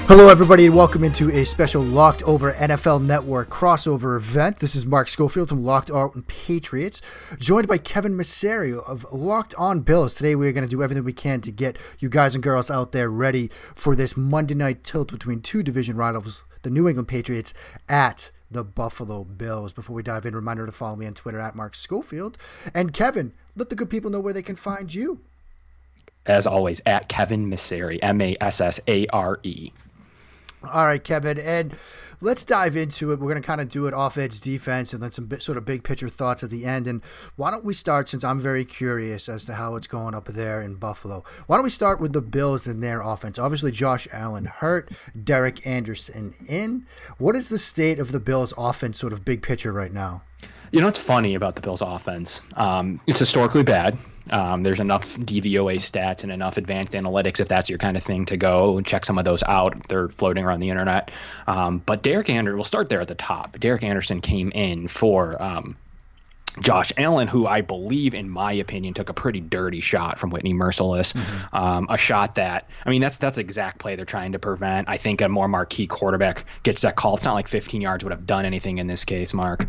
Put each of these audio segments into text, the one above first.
Hello, everybody, and welcome into a special Locked Over NFL Network crossover event. This is Mark Schofield from Locked On Patriots, joined by Kevin Masserio of Locked On Bills. Today, we're going to do everything we can to get you guys and girls out there ready for this Monday night tilt between two division rivals, the New England Patriots at the Buffalo Bills. Before we dive in, reminder to follow me on Twitter at Mark Schofield. And Kevin, let the good people know where they can find you. As always, at Kevin Massare, Massare. All right, Kevin, and let's dive into it. We're going to kind of do it off-edge defense and then some sort of big picture thoughts at the end. And why don't we start, since I'm very curious as to how it's going up there in Buffalo, why don't we start with the Bills and their offense? Obviously, Josh Allen hurt, Derek Anderson in. What is the state of the Bills' offense sort of big picture right now? You know what's funny about the Bills' offense? It's historically bad. There's enough DVOA stats and enough advanced analytics, if that's your kind of thing, to go and check some of those out. They're floating around the internet. But Derek Anderson, we'll start there at the top. Derek Anderson came in for Josh Allen, who I believe, in my opinion, took a pretty dirty shot from Whitney Mercilus. A shot that, I mean, that's the exact play they're trying to prevent. I think a more marquee quarterback gets that call. It's not like 15 yards would have done anything in this case, Mark.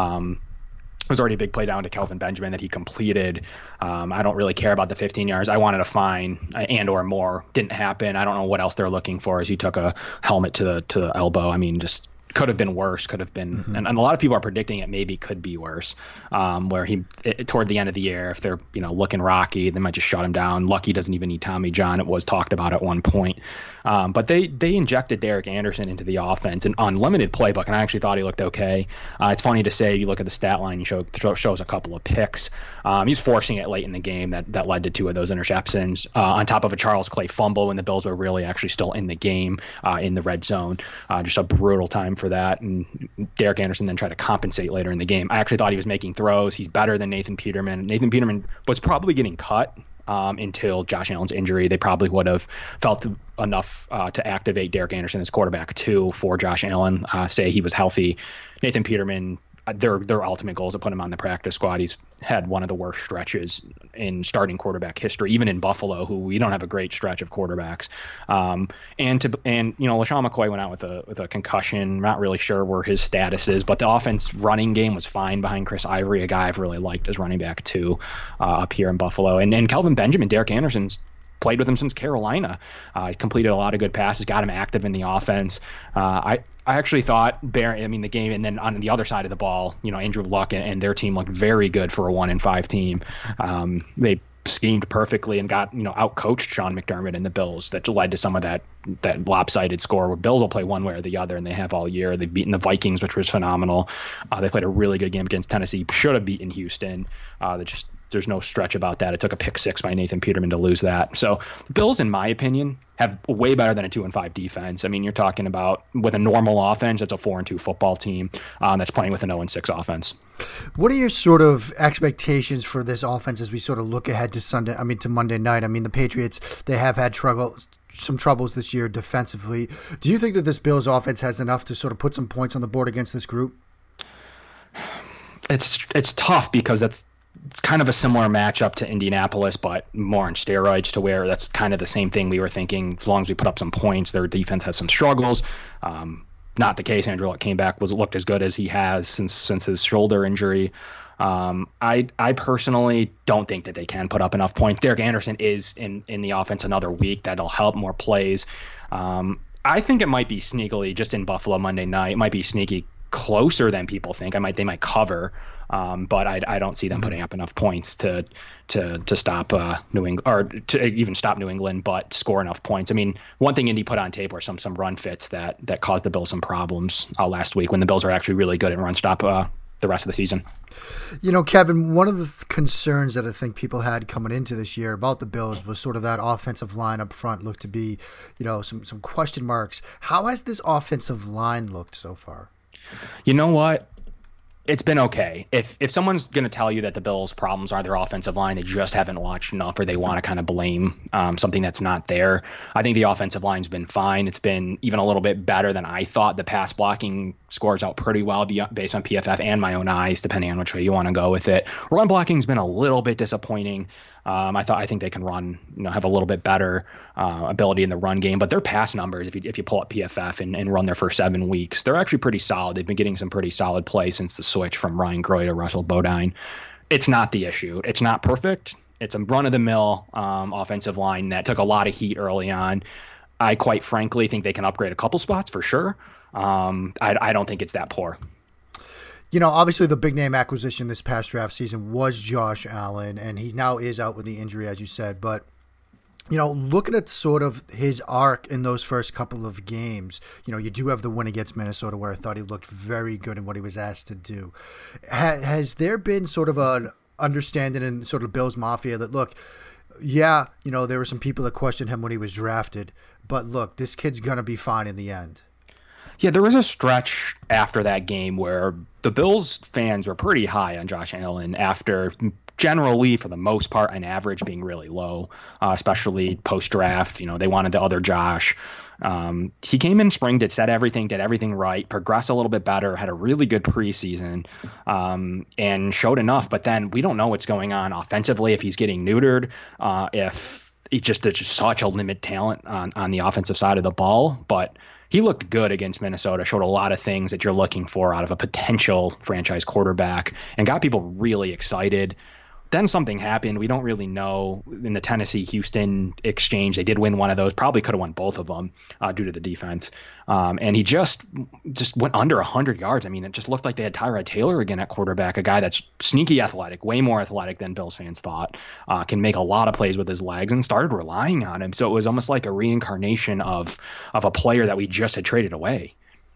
It was already a big play down to Kelvin Benjamin that he completed. I don't really care about the 15 yards. I wanted a fine and or more. Didn't happen. I don't know what else they're looking for as he took a helmet to the elbow. I mean, just could have been worse. Could have been, and a lot of people are predicting it maybe could be worse. Where toward the end of the year, if they're looking rocky, they might just shut him down. Lucky doesn't even need Tommy John. It was talked about at one point. But they injected Derek Anderson into the offense and on limited playbook, and I actually thought he looked okay. It's funny to say, you look at the stat line, shows a couple of picks. He's forcing it late in the game that led to two of those interceptions, on top of a Charles Clay fumble when the Bills were really actually still in the game in the red zone. Just a brutal time for that, and Derek Anderson then tried to compensate later in the game. I actually thought he was making throws. He's better than Nathan Peterman. Nathan Peterman was probably getting cut until Josh Allen's injury. They probably would have felt enough to activate Derek Anderson as quarterback two for Josh Allen, say he was healthy. Nathan Peterman, their ultimate goal is to put him on the practice squad. He's had one of the worst stretches in starting quarterback history, even in Buffalo, who we don't have a great stretch of quarterbacks. And LaShawn McCoy went out with a concussion. Not really sure where his status is, but the offense running game was fine behind Chris Ivory, a guy I've really liked as running back too, up here in Buffalo. And Kelvin Benjamin, Derek Anderson's played with him since Carolina. Completed a lot of good passes, got him active in the offense. I actually thought the game, and then on the other side of the ball, Andrew Luck and their team looked very good for a 1-5 team. They schemed perfectly and got out-coached Sean McDermott and the Bills. That led to some of that lopsided score where Bills will play one way or the other, and they have all year. They've beaten the Vikings, which was phenomenal. They played a really good game against Tennessee. Should have beaten Houston. There's no stretch about that. It took a pick six by Nathan Peterman to lose that. So the Bills, in my opinion, have way better than a 2-5 defense. I mean, you're talking about with a normal offense, it's a 4-2 football team that's playing with an 0-6 offense. What are your sort of expectations for this offense as we sort of look ahead to Monday night? I mean, the Patriots, they have had some troubles this year defensively. Do you think that this Bills offense has enough to sort of put some points on the board against this group? It's tough because it's kind of a similar matchup to Indianapolis, but more on steroids, to where that's kind of the same thing we were thinking. As long as we put up some points, their defense has some struggles. Not the case. Andrew Luck came back, looked as good as he has since his shoulder injury. I personally don't think that they can put up enough points. Derek Anderson is in the offense another week. That'll help more plays. I think it might be sneakily, just in Buffalo Monday night, it might be sneaky closer than people think. They might cover, but I don't see them putting up enough points to stop New England, or to even stop New England, but score enough points. I mean, one thing Indy put on tape were some run fits that caused the Bills some problems last week, when the Bills are actually really good at run stop the rest of the season. Kevin, one of the concerns that I think people had coming into this year about the Bills was sort of that offensive line up front looked to be, some question marks. How has this offensive line looked so far? You know what? It's been okay. If someone's going to tell you that the Bills' problems are their offensive line, they just haven't watched enough, or they want to kind of blame something that's not there. I think the offensive line's been fine. It's been even a little bit better than I thought. The pass blocking scores out pretty well based on PFF and my own eyes, depending on which way you want to go with it. Run blocking's been a little bit disappointing. I think they can run, have a little bit better ability in the run game, but their pass numbers, if you pull up PFF and run their first 7 weeks, they're actually pretty solid. They've been getting some pretty solid play since the switch from Ryan Groy to Russell Bodine. It's not the issue. It's not perfect. It's a run-of-the-mill offensive line that took a lot of heat early on. I quite frankly think they can upgrade a couple spots for sure. I don't think it's that poor. Obviously the big name acquisition this past draft season was Josh Allen, and he now is out with the injury, as you said. But, looking at sort of his arc in those first couple of games, you do have the win against Minnesota where I thought he looked very good in what he was asked to do. Has there been sort of an understanding in sort of Bills Mafia that, look, there were some people that questioned him when he was drafted, but look, this kid's going to be fine in the end? Yeah, there was a stretch after that game where the Bills fans were pretty high on Josh Allen after generally, for the most part, an average being really low, especially post-draft. They wanted the other Josh. He came in spring, did everything right, progressed a little bit better, had a really good preseason, and showed enough. But then we don't know what's going on offensively, if he's getting neutered, if there's just such a limited talent on the offensive side of the ball. But he looked good against Minnesota, showed a lot of things that you're looking for out of a potential franchise quarterback, and got people really excited. Then something happened. We don't really know. In the Tennessee-Houston exchange, they did win one of those. Probably could have won both of them due to the defense. And he just went under 100 yards. I mean, it just looked like they had Tyrod Taylor again at quarterback, a guy that's sneaky athletic, way more athletic than Bills fans thought, can make a lot of plays with his legs, and started relying on him. So it was almost like a reincarnation of a player that we just had traded away.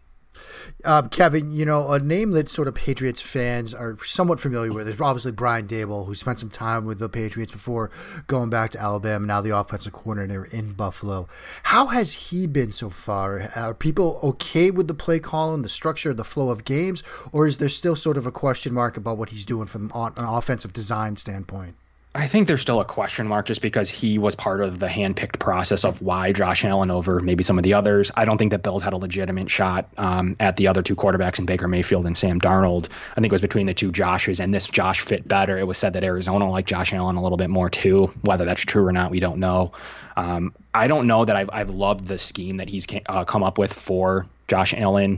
Kevin, a name that sort of Patriots fans are somewhat familiar with is obviously Brian Daboll, who spent some time with the Patriots before going back to Alabama, now the offensive coordinator in Buffalo. How has he been so far? Are people okay with the play calling, the structure, the flow of games, or is there still sort of a question mark about what he's doing from an offensive design standpoint? I think there's still a question mark just because he was part of the hand-picked process of why Josh Allen over maybe some of the others. I don't think that Bills had a legitimate shot at the other two quarterbacks in Baker Mayfield and Sam Darnold. I think it was between the two Joshes, and this Josh fit better. It was said that Arizona liked Josh Allen a little bit more too. Whether that's true or not, we don't know. I don't know that I've loved the scheme that he's come up with for Josh Allen.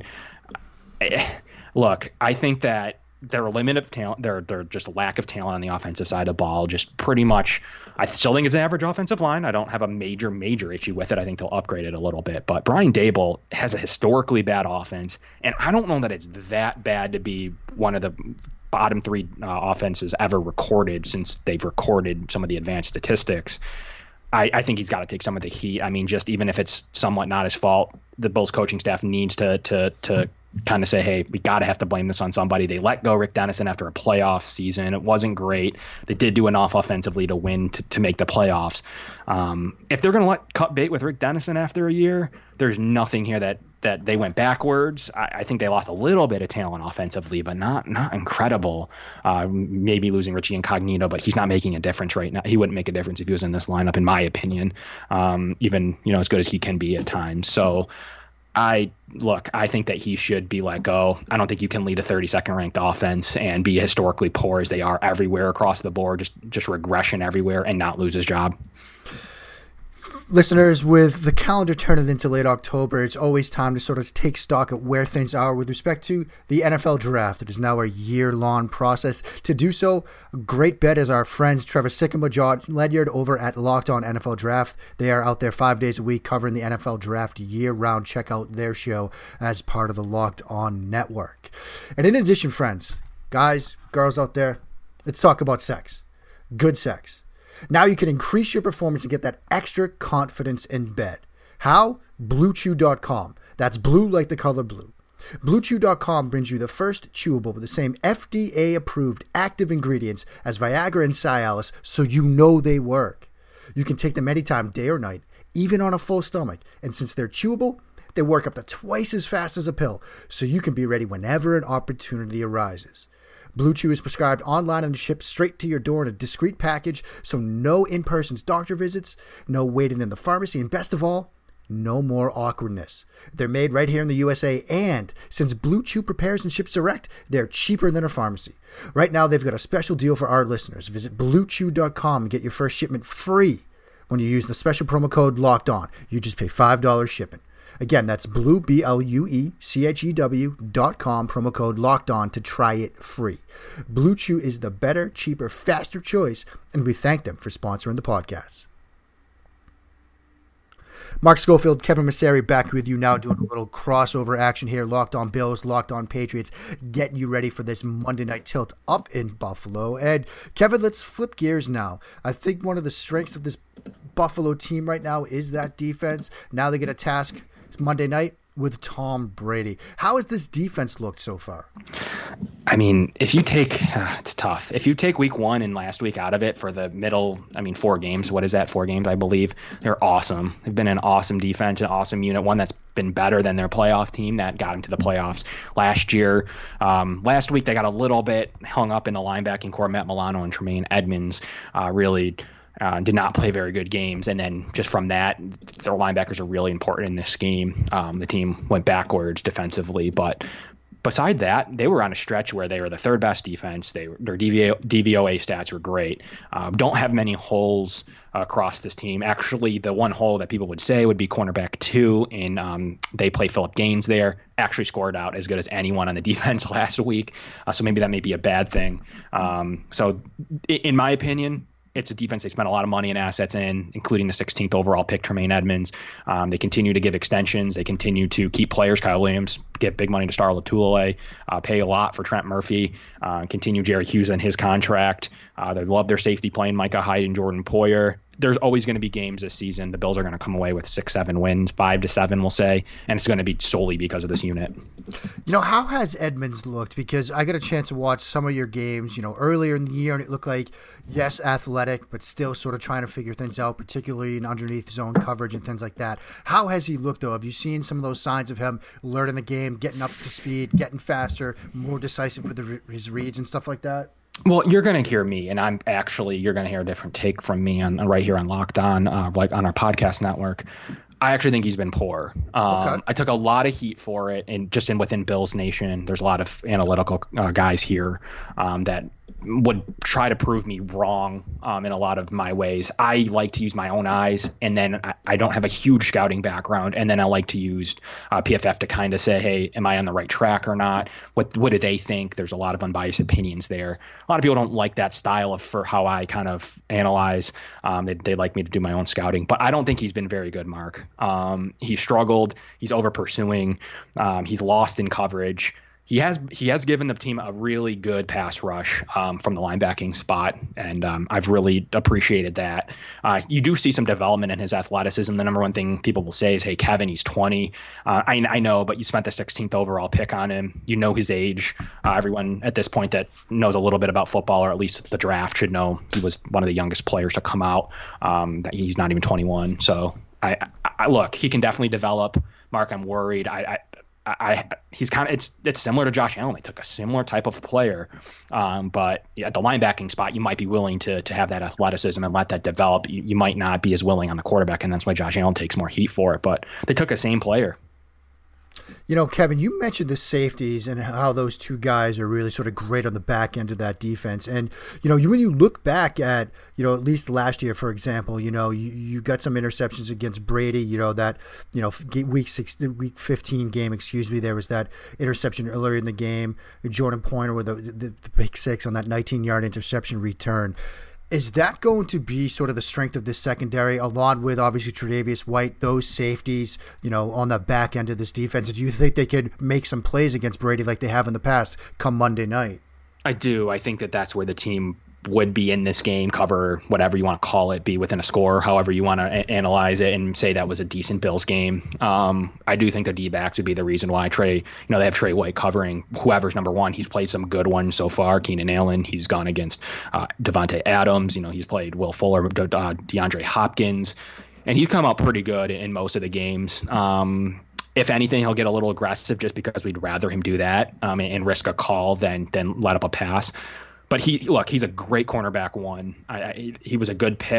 Look, I think that their limit of talent, their just lack of talent on the offensive side of the ball, just pretty much, I still think it's an average offensive line. I don't have a major issue with it. I think they'll upgrade it a little bit. But Brian Daboll has a historically bad offense, and I don't know that it's that bad to be one of the bottom three offenses ever recorded since they've recorded some of the advanced statistics. I think he's got to take some of the heat. I mean, just even if it's somewhat not his fault, the Bills coaching staff needs to kind of say, hey, we got to have to blame this on somebody. They let go Rick Dennison after a playoff season. It wasn't great. They did do enough offensively to win to make the playoffs. If they're going to cut bait with Rick Dennison after a year, there's nothing here that they went backwards. I think they lost a little bit of talent offensively, but not incredible. Maybe losing Richie Incognito, but he's not making a difference right now. He wouldn't make a difference if he was in this lineup, in my opinion, even as good as he can be at times. So I think that he should be let go. I don't think you can lead a 32nd ranked offense and be historically poor as they are everywhere across the board, just regression everywhere, and not lose his job. Listeners, with the calendar turning into late October, it's always time to sort of take stock at where things are with respect to the NFL draft. It is now a year-long process. To do so, a great bet is our friends Trevor Sikkema, John Ledyard over at Locked On NFL Draft. They are out there 5 days a week covering the NFL draft year-round. Check out their show as part of the Locked On Network. And in addition, friends, guys, girls out there, let's talk about sex. Good sex. Now you can increase your performance and get that extra confidence in bed. How? BlueChew.com. That's blue like the color blue. BlueChew.com brings you the first chewable with the same FDA-approved active ingredients as Viagra and Cialis, so you know they work. You can take them anytime, day or night, even on a full stomach. And since they're chewable, they work up to twice as fast as a pill, so you can be ready whenever an opportunity arises. Blue Chew is prescribed online and shipped straight to your door in a discreet package, so no in-person doctor visits, no waiting in the pharmacy, and best of all, no more awkwardness. They're made right here in the USA, and since Blue Chew prepares and ships direct, they're cheaper than a pharmacy. Right now, they've got a special deal for our listeners. Visit BlueChew.com and get your first shipment free when you use the special promo code Locked On. You just pay $5 shipping. Again, that's Blue, BlueChew.com, promo code Locked On to try it free. Blue Chew is the better, cheaper, faster choice, and we thank them for sponsoring the podcast. Mark Schofield, Kevin Masseri back with you now, doing a little crossover action here. Locked On Bills, Locked On Patriots, getting you ready for this Monday night tilt up in Buffalo. And Kevin, let's flip gears now. I think one of the strengths of this Buffalo team right now is that defense. Now they get a task Monday night with Tom Brady. How has this defense looked so far? I mean, if you take, it's tough. If you take week 1 and last week out of it for the middle, 4 games, what is that? 4 games, I believe. They're awesome. They've been an awesome defense, an awesome unit, one that's been better than their playoff team that got into the playoffs last year. Last week, they got a little bit hung up in the linebacking core. Matt Milano and Tremaine Edmonds really did not play very good games. And then just from that, their linebackers are really important in this game. The team went backwards defensively, but beside that, they were on a stretch where they were the third best defense. Their DVOA stats were great. Don't have many holes across this team. Actually, the one hole that people would say would be cornerback 2, and they play Philip Gaines there. Actually scored out as good as anyone on the defense last week. So maybe that may be a bad thing. So in my opinion, it's a defense they spent a lot of money and assets in, including the 16th overall pick, Tremaine Edmonds. They continue to give extensions. They continue to keep players. Kyle Williams, give big money to Star Lotulelei, pay a lot for Trent Murphy, continue Jerry Hughes on his contract. They love their safety playing Micah Hyde and Jordan Poyer. There's always going to be games this season. The Bills are going to come away with 6-7 wins, 5-7, we'll say, and it's going to be solely because of this unit. How has Edmonds looked? Because I got a chance to watch some of your games, earlier in the year, and it looked like, yes, athletic, but still sort of trying to figure things out, particularly in underneath zone coverage and things like that. How has he looked, though? Have you seen some of those signs of him learning the game, getting up to speed, getting faster, more decisive with his reads and stuff like that? Well, you're going to hear me, and you're going to hear a different take from me on right here on Locked On, like on our podcast network. I actually think he's been poor. Okay. I took a lot of heat for it, and just within Bills Nation, there's a lot of analytical guys here that would try to prove me wrong in a lot of my ways. I like to use my own eyes, and then I don't have a huge scouting background, and then I like to use PFF to kind of say, hey, am I on the right track or not? What do they think? There's a lot of unbiased opinions there. A lot of people don't like that style for how I kind of analyze. They like me to do my own scouting, but I don't think he's been very good, Mark. He struggled. He's over pursuing. He's lost in coverage. He has given the team a really good pass rush from the linebacking spot, and I've really appreciated that. You do see some development in his athleticism. The number one thing people will say is, hey, Kevin, he's 20. I know, but you spent the 16th overall pick on him. You know his age. Everyone at this point that knows a little bit about football, or at least the draft, should know he was one of the youngest players to come out. That he's not even 21. So I look, he can definitely develop. Mark, I'm worried. He's kind of it's similar to Josh Allen. They took a similar type of player, but at the linebacking spot, you might be willing to have that athleticism and let that develop. You might not be as willing on the quarterback, and that's why Josh Allen takes more heat for it. But they took a same player. Kevin, you mentioned the safeties and how those two guys are really sort of great on the back end of that defense. And, when you look back at, at least last year, for example, you got some interceptions against Brady, week 15 game, there was that interception earlier in the game. Jordan Poyer with the pick six on that 19-yard interception return. Is that going to be sort of the strength of this secondary, along with obviously Tre'Davious White, those safeties, on the back end of this defense? Do you think they could make some plays against Brady like they have in the past come Monday night? I do. I think that's where the team would be in this game, cover whatever you want to call it, be within a score, however you want to analyze it, and say that was a decent Bills game. I do think the D-backs would be the reason why they have Trey White covering whoever's number one. He's played some good ones so far. Keenan Allen, he's gone against Devontae Adams. He's played Will Fuller, DeAndre Hopkins, and he's come out pretty good in most of the games. If anything, he'll get a little aggressive just because we'd rather him do that and risk a call than let up a pass. But he's a great cornerback one. He was a good pick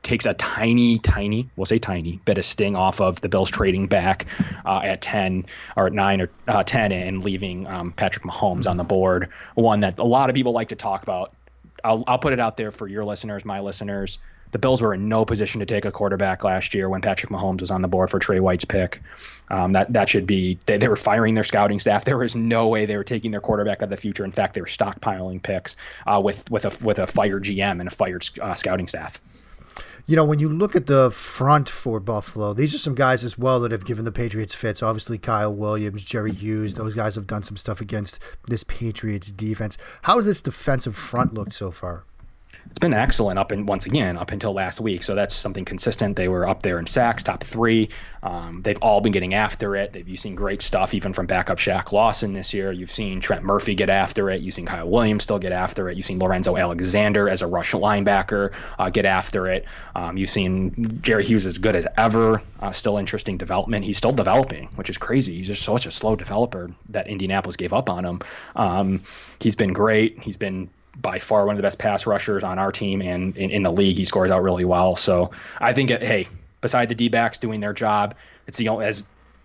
takes a tiny, we'll say tiny, bit of sting off of the Bills trading back at 10 or at 9 or 10 and leaving Patrick Mahomes on the board. One that a lot of people like to talk about. I'll put it out there for your listeners, my listeners. The Bills were in no position to take a quarterback last year when Patrick Mahomes was on the board for Trey White's pick. That should be they were firing their scouting staff. There was no way they were taking their quarterback of the future. In fact, they were stockpiling picks with a fired GM and a fired scouting staff. You know, when you look at the front for Buffalo, these are some guys as well that have given the Patriots fits. Obviously, Kyle Williams, Jerry Hughes, those guys have done some stuff against this Patriots defense. How has this defensive front looked so far? It's been excellent up until last week. So that's something consistent. They were up there in sacks, top 3. They've all been getting after it. You've seen great stuff even from backup Shaq Lawson this year. You've seen Trent Murphy get after it. You've seen Kyle Williams still get after it. You've seen Lorenzo Alexander as a rush linebacker get after it. You've seen Jerry Hughes as good as ever. Still interesting development. He's still developing, which is crazy. He's just such a slow developer that Indianapolis gave up on him. He's been great. He's been by far one of the best pass rushers on our team and in the league. He scores out really well. So I think, beside the D-backs doing their job, it's the only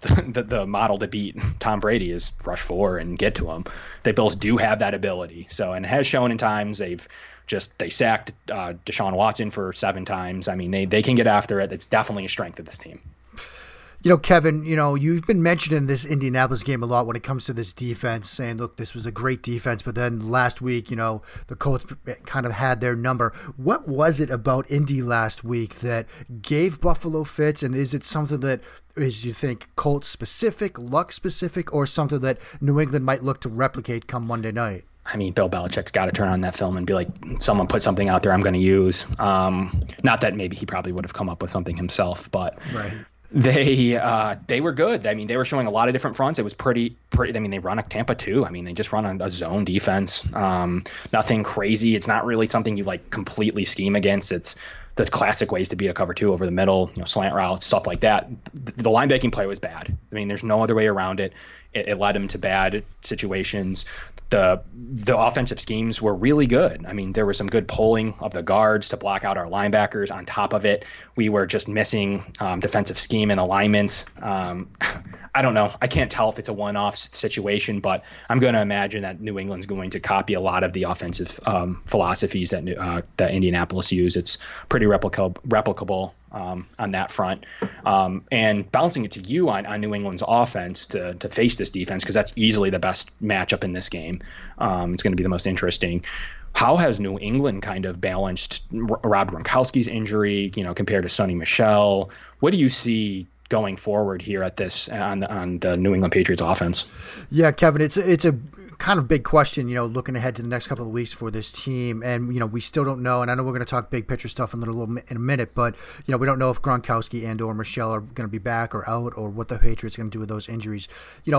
the model to beat Tom Brady is rush 4 and get to him. The Bills do have that ability. So, and it has shown in times they sacked Deshaun Watson for 7 times. I mean, they can get after it. It's definitely a strength of this team. You know, Kevin, you've been mentioning this Indianapolis game a lot when it comes to this defense, saying, look, this was a great defense, but then last week, the Colts kind of had their number. What was it about Indy last week that gave Buffalo fits, and is it something that is, you think, Colts specific, Luck specific, or something that New England might look to replicate come Monday night? I mean, Bill Belichick's got to turn on that film and be like, someone put something out there I'm going to use. Not that maybe he probably would have come up with something himself, but right. They were good. I mean, they were showing a lot of different fronts. It was pretty. I mean, they run a Tampa too. I mean, they just run a zone defense. Nothing crazy. It's not really something you like completely scheme against. It's the classic ways to beat a cover 2 over the middle, slant routes, stuff like that. The linebacking play was bad. I mean, there's no other way around it. It led them to bad situations. The offensive schemes were really good. I mean, there was some good pulling of the guards to block out our linebackers. On top of it, we were just missing defensive scheme and alignments. I don't know. I can't tell if it's a one-off situation, but I'm going to imagine that New England's going to copy a lot of the offensive philosophies that Indianapolis use. It's pretty replicable on that front. And bouncing it to you on New England's offense to face this defense, because that's easily the best matchup in this game. It's going to be the most interesting. How has New England kind of balanced Rob Gronkowski's injury, compared to Sonny Michel? What do you see going forward here at this on the New England Patriots offense? Yeah, Kevin, it's a kind of big question, looking ahead to the next couple of weeks for this team. And, we still don't know. And I know we're going to talk big picture stuff in a minute, but, we don't know if Gronkowski and or Michel are going to be back or out, or what the Patriots are going to do with those injuries.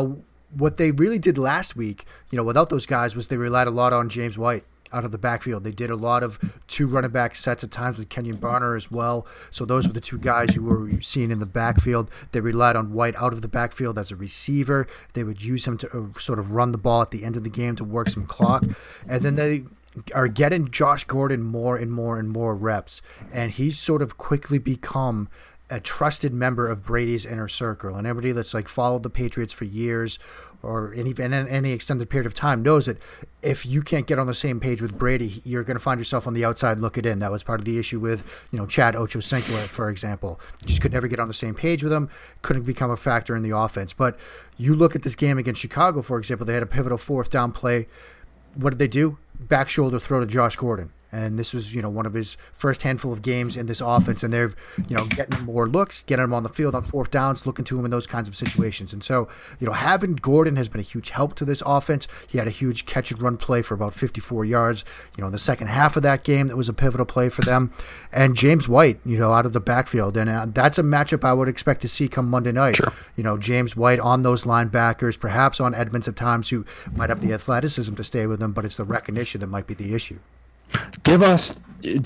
What they really did last week, without those guys, was they relied a lot on James White out of the backfield. They did a lot of 2 running back sets at times with Kenyon Barner as well. So those were the 2 guys you were seeing in the backfield. They relied on White out of the backfield as a receiver. They would use him to sort of run the ball at the end of the game to work some clock. And then they are getting Josh Gordon more and more and more reps. And he's sort of quickly become a trusted member of Brady's inner circle. And everybody that's followed the Patriots for years or even any extended period of time knows that if you can't get on the same page with Brady, you're going to find yourself on the outside looking in. That was part of the issue with, Chad Ochocinco, for example. Just could never get on the same page with him, couldn't become a factor in the offense. But you look at this game against Chicago, for example, they had a pivotal 4th down play. What did they do? Back shoulder throw to Josh Gordon. And this was, one of his first handful of games in this offense. And they're, getting more looks, getting him on the field on 4th downs, looking to him in those kinds of situations. And so, having Gordon has been a huge help to this offense. He had a huge catch and run play for about 54 yards, in the second half of that game. That was a pivotal play for them. And James White, out of the backfield. And that's a matchup I would expect to see come Monday night. Sure. James White on those linebackers, perhaps on Edmonds at times, who might have the athleticism to stay with them, but it's the recognition that might be the issue. Give us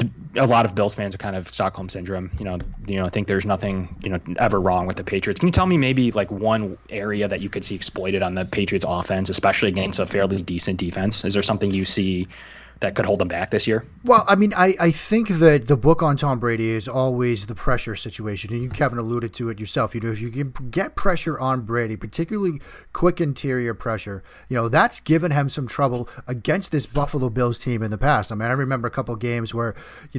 a lot of Bills fans are kind of Stockholm syndrome. Think there's nothing ever wrong with the Patriots. Can you tell me maybe one area that you could see exploited on the Patriots offense, especially against a fairly decent defense? Is there something you see that could hold them back this year? Well, I mean, I think that the book on Tom Brady is always the pressure situation. And you, Kevin, alluded to it yourself. If you can get pressure on Brady, particularly quick interior pressure, that's given him some trouble against this Buffalo Bills team in the past. I mean, I remember a couple of games where,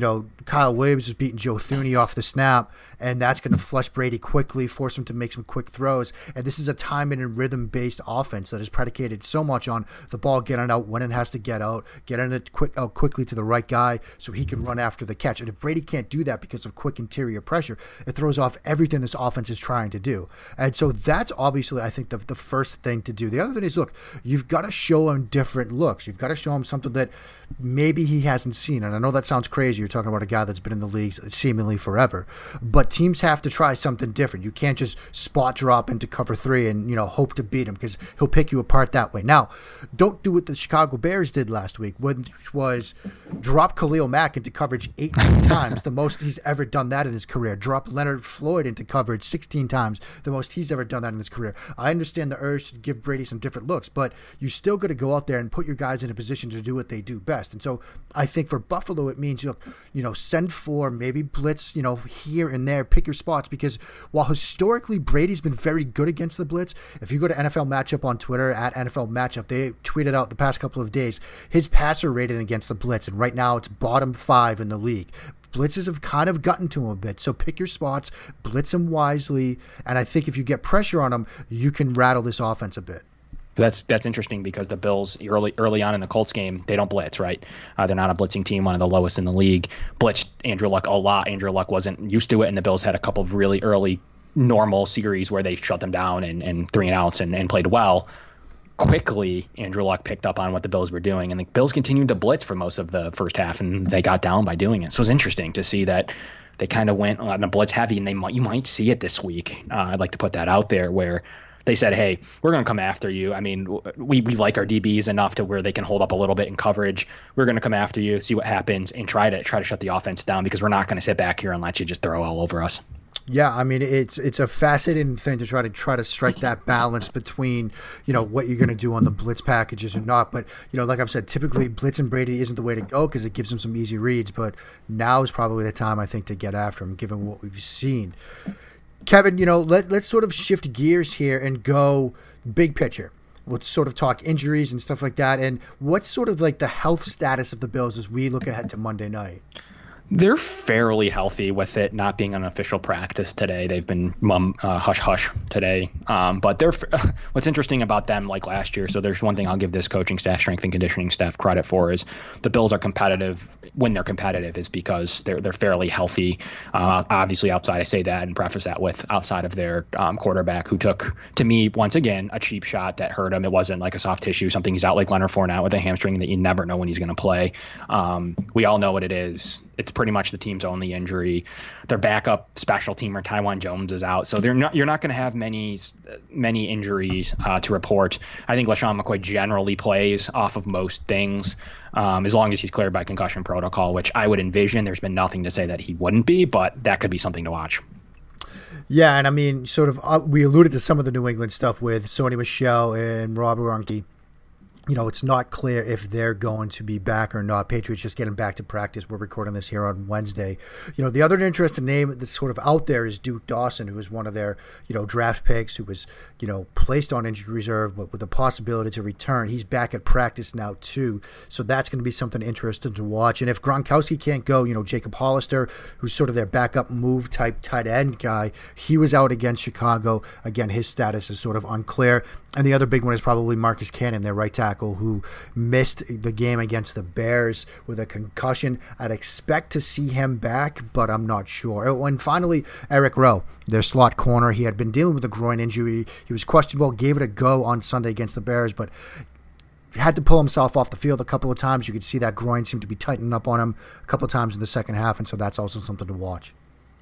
Kyle Williams was beating Joe Thuney off the snap, and that's going to flush Brady quickly, force him to make some quick throws. And this is a timing and rhythm-based offense that is predicated so much on the ball getting out when it has to get out, getting it quickly to the right guy so he can run after the catch. And if Brady can't do that because of quick interior pressure, it throws off everything this offense is trying to do. And so that's obviously, I think, the first thing to do. The other thing is, look, you've got to show him different looks. You've got to show him something that maybe he hasn't seen. And I know that sounds crazy. You're talking about a guy that's been in the league seemingly forever. But teams have to try something different. You can't just spot drop into cover 3 and, hope to beat him, because he'll pick you apart that way. Now, don't do what the Chicago Bears did last week, which was drop Khalil Mack into coverage 18 times, the most he's ever done that in his career. Drop Leonard Floyd into coverage 16 times, the most he's ever done that in his career. I understand the urge to give Brady some different looks, but you still got to go out there and put your guys in a position to do what they do best. And so I think for Buffalo, it means, send 4, maybe blitz, here and there, pick your spots, because while historically Brady's been very good against the blitz, if you go to NFL Matchup on Twitter, at NFL Matchup, they tweeted out the past couple of days his passer rating against the blitz, and right now it's bottom 5 in the league. Blitzes have kind of gotten to him a bit, so pick your spots, blitz him wisely, and I think if you get pressure on him, you can rattle this offense a bit. That's interesting, because the Bills early on in the Colts game, they don't blitz, right? They're not a blitzing team, one of the lowest in the league. Blitzed Andrew Luck a lot. Andrew Luck wasn't used to it, and the Bills had a couple of really early normal series where they shut them down and 3 and outs and played well. Quickly, Andrew Luck picked up on what the Bills were doing, and the Bills continued to blitz for most of the first half, and they got down by doing it. So it's interesting to see that they kind of went on a blitz heavy, and you might see it this week. I'd like to put that out there, where they said, hey, we're going to come after you. I mean, we like our DBs enough to where they can hold up a little bit in coverage. We're going to come after you, see what happens, and try to shut the offense down, because we're not going to sit back here and let you just throw all over us. Yeah, I mean, it's a fascinating thing to try to strike that balance between, what you're going to do on the blitz packages or not. But, like I've said, typically blitzing Brady isn't the way to go, because it gives him some easy reads. But now is probably the time, I think, to get after him, given what we've seen. Kevin, let's sort of shift gears here and go big picture. Let's sort of talk injuries and stuff like that. And what's sort of like the health status of the Bills as we look ahead to Monday night? They're fairly healthy with it not being an official practice today. They've been hush-hush today. But what's interesting about them, like last year, so there's one thing I'll give this coaching staff, strength and conditioning staff, credit for, is the Bills are competitive. When they're competitive is because they're fairly healthy. Obviously, outside, I say that and preface that with outside of their quarterback, who took, to me, once again, a cheap shot that hurt him. It wasn't like a soft tissue, something he's out like Leonard Fournette with a hamstring that you never know when he's going to play. We all know what it is. It's pretty much the team's only injury. Their backup special teamer, Taiwan Jones, is out, so you're not going to have many injuries to report. I think LaShawn McCoy generally plays off of most things, as long as he's cleared by concussion protocol, which I would envision. There's been nothing to say that he wouldn't be, but that could be something to watch. Yeah, and I mean, sort of, we alluded to some of the New England stuff with Sony Michel and Rob Gronkowski. It's not clear if they're going to be back or not. Patriots just getting back to practice. We're recording this here on Wednesday. The other interesting name that's sort of out there is Duke Dawson, who was one of their, draft picks, who was, placed on injured reserve, but with the possibility to return. He's back at practice now, too. So that's going to be something interesting to watch. And if Gronkowski can't go, Jacob Hollister, who's sort of their backup move type tight end guy, he was out against Chicago. Again, his status is sort of unclear. And the other big one is probably Marcus Cannon, their right tackle, who missed the game against the Bears with a concussion. I'd expect to see him back, but I'm not sure. Oh, and finally, Eric Rowe, their slot corner. He had been dealing with a groin injury. He was questionable, gave it a go on Sunday against the Bears, but had to pull himself off the field a couple of times. You could see that groin seemed to be tightening up on him a couple of times in the second half, and so that's also something to watch.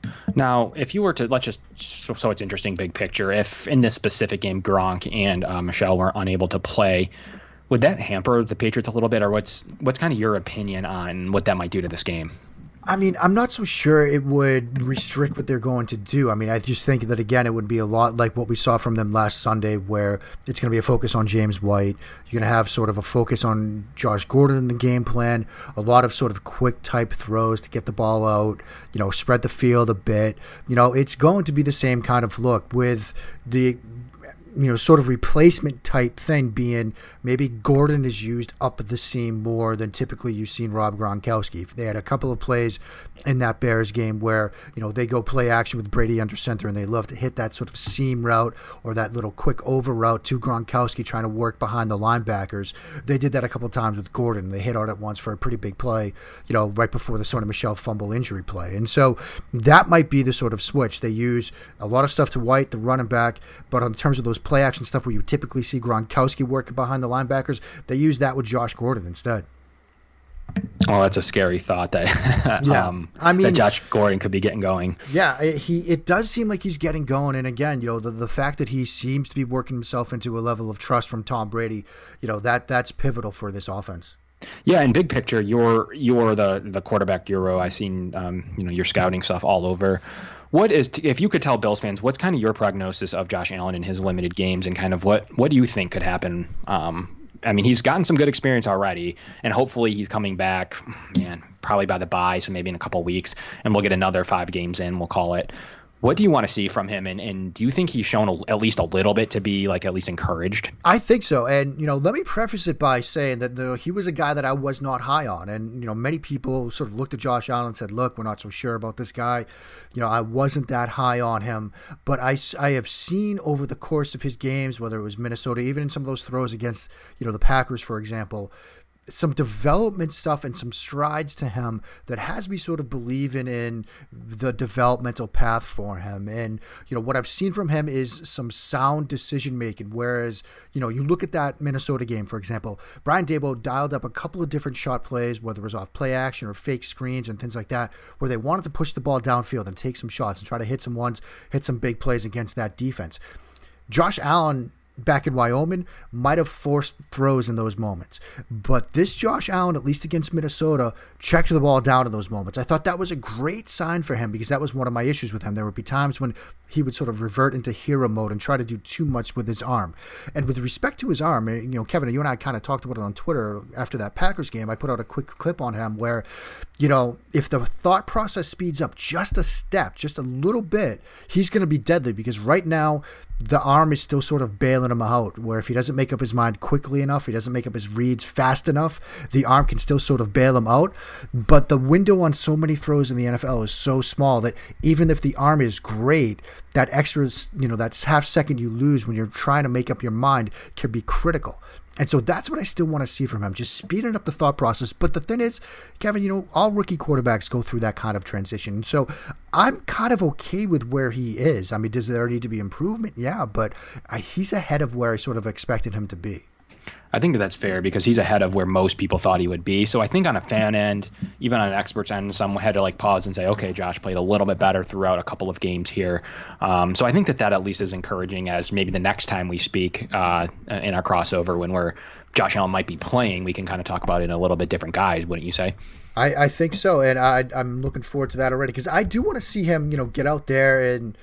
Now, if you were to, so it's interesting, big picture, if in this specific game Gronk and Michelle were unable to play, would that hamper the Patriots a little bit, or what's kind of your opinion on what that might do to this game? I mean, I'm not so sure it would restrict what they're going to do. I mean, I just think that, again, it would be a lot like what we saw from them last Sunday, where it's going to be a focus on James White. You're going to have sort of a focus on Josh Gordon in the game plan, a lot of sort of quick type throws to get the ball out, spread the field a bit. It's going to be the same kind of look with the sort of replacement type thing being maybe Gordon is used up the seam more than typically you've seen Rob Gronkowski. They had a couple of plays in that Bears game where, they go play action with Brady under center and they love to hit that sort of seam route or that little quick over route to Gronkowski trying to work behind the linebackers. They did that a couple of times with Gordon. They hit on it once for a pretty big play, right before the Sony Michel fumble injury play. And so that might be the sort of switch. They use a lot of stuff to White, the running back, but in terms of those play action stuff where you typically see Gronkowski working behind the linebackers, they use that with Josh Gordon instead. Well, that's a scary thought that that Josh Gordon could be getting going. Yeah, it does seem like he's getting going. And again, the fact that he seems to be working himself into a level of trust from Tom Brady, that's pivotal for this offense. Yeah, and big picture, you're the quarterback guru. I've seen your scouting stuff all over. If you could tell Bills fans, what's kind of your prognosis of Josh Allen in his limited games, and kind of what do you think could happen? I mean, he's gotten some good experience already, and hopefully he's coming back, probably by the bye, so maybe in a couple weeks, and we'll get another 5 games in, we'll call it. What do you want to see from him, and do you think he's shown at least a little bit to be at least encouraged? I think so, and let me preface it by saying that he was a guy that I was not high on, and many people sort of looked at Josh Allen and said, "Look, we're not so sure about this guy." I wasn't that high on him, but I have seen over the course of his games, whether it was Minnesota, even in some of those throws against the Packers, for example, some development stuff and some strides to him that has me sort of believing in the developmental path for him. And, what I've seen from him is some sound decision making. Whereas, you look at that Minnesota game, for example, Brian Daboll dialed up a couple of different shot plays, whether it was off play action or fake screens and things like that, where they wanted to push the ball downfield and take some shots and try to hit some big plays against that defense. Josh Allen back in Wyoming might have forced throws in those moments. But this Josh Allen, at least against Minnesota, checked the ball down in those moments. I thought that was a great sign for him because that was one of my issues with him. There would be times when he would sort of revert into hero mode and try to do too much with his arm. And with respect to his arm, Kevin, you and I kind of talked about it on Twitter after that Packers game. I put out a quick clip on him where, if the thought process speeds up just a step, just a little bit, he's going to be deadly because right now, the arm is still sort of bailing him out, where if he doesn't make up his mind quickly enough, he doesn't make up his reads fast enough, the arm can still sort of bail him out. But the window on so many throws in the NFL is so small that even if the arm is great, that extra, that half second you lose when you're trying to make up your mind can be critical. And so that's what I still want to see from him, just speeding up the thought process. But the thing is, Kevin, all rookie quarterbacks go through that kind of transition. So I'm kind of okay with where he is. I mean, does there need to be improvement? Yeah, but he's ahead of where I sort of expected him to be. I think that's fair because he's ahead of where most people thought he would be. So I think on a fan end, even on an expert's end, someone had to pause and say, okay, Josh played a little bit better throughout a couple of games here. So I think that at least is encouraging as maybe the next time we speak in our crossover when Josh Allen might be playing, we can kind of talk about it in a little bit different guise, wouldn't you say? I think so. And I'm looking forward to that already because I do want to see him, get out there and,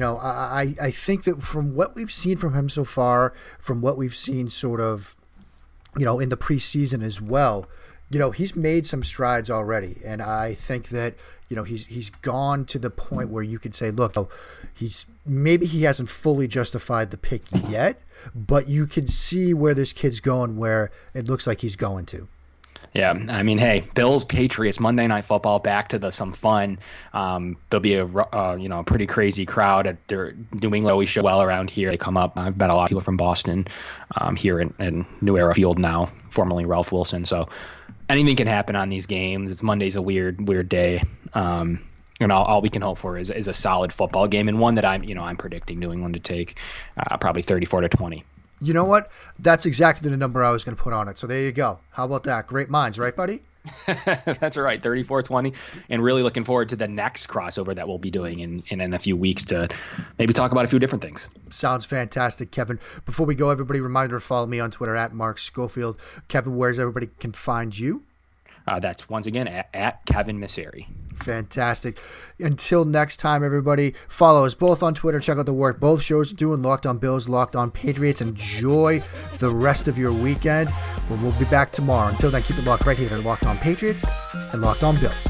I think that from what we've seen from him so far, from what we've seen sort of, in the preseason as well, he's made some strides already. And I think that, he's gone to the point where you could say, look, maybe he hasn't fully justified the pick yet, but you can see where this kid's going, where it looks like he's going to. Yeah, I mean, hey, Bills, Patriots, Monday Night Football, back to some fun. There'll be a pretty crazy crowd. They're doing always show well around here. They come up. I've met a lot of people from Boston here in New Era Field now, formerly Ralph Wilson. So anything can happen on these games. It's Monday's a weird day. And all we can hope for is a solid football game and one that I'm predicting New England to take probably 34-20. You know what? That's exactly the number I was going to put on it. So there you go. How about that? Great minds, right, buddy? That's right, 34-20. And really looking forward to the next crossover that we'll be doing in a few weeks to maybe talk about a few different things. Sounds fantastic, Kevin. Before we go, everybody, reminder to follow me on Twitter at Mark Schofield. Kevin, where's everybody can find you? That's once again at Kevin Masseri. Fantastic. Until next time, everybody, follow us both on Twitter. Check out the work both shows are doing. Locked on Bills, Locked on Patriots. Enjoy the rest of your weekend. We'll be back tomorrow. Until then, keep it locked right here to Locked on Patriots and Locked on Bills.